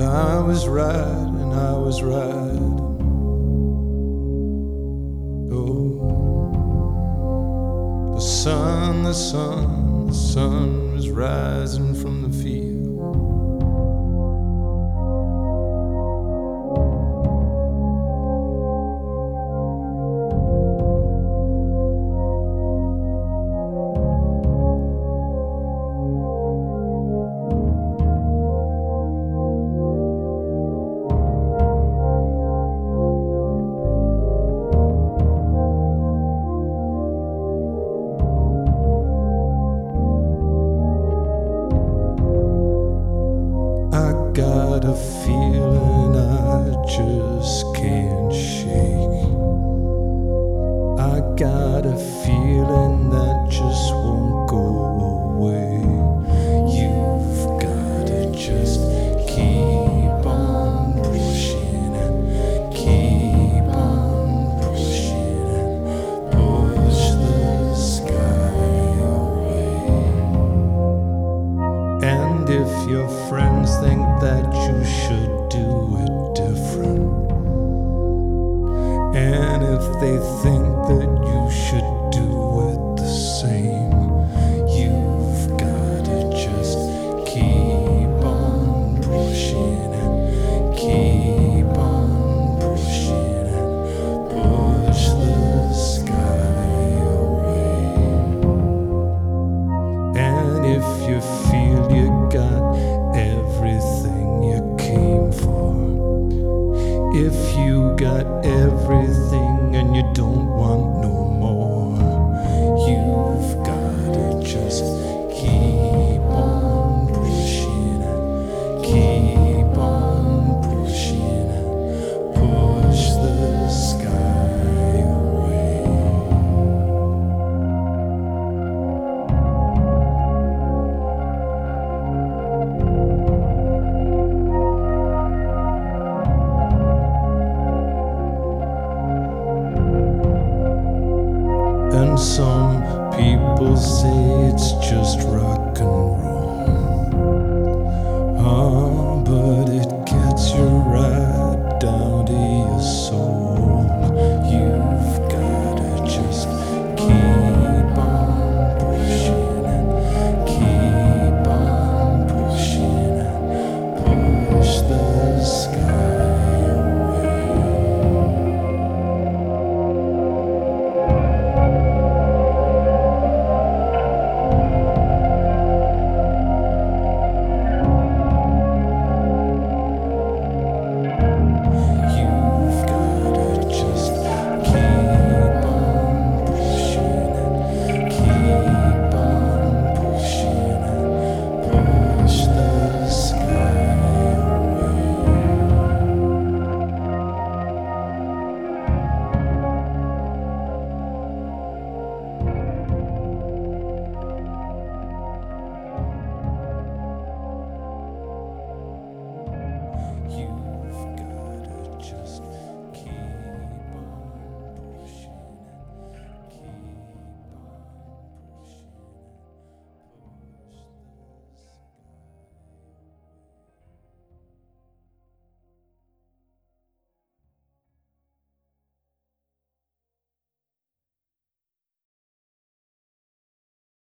I was riding, I was riding. Oh, the sun, the sun, the sun was rising from the field. Got a feeling I just can't shake. I got a feeling that just won't go away. You've gotta just keep on pushing and keep on pushing and push the sky away. And if your friends think that you should do it different, and if they think that you should do it the same, you've gotta just keep on pushing and keep on pushing and push the sky away. And if you feel you got everything you came for, if you got everything and you don't want no more,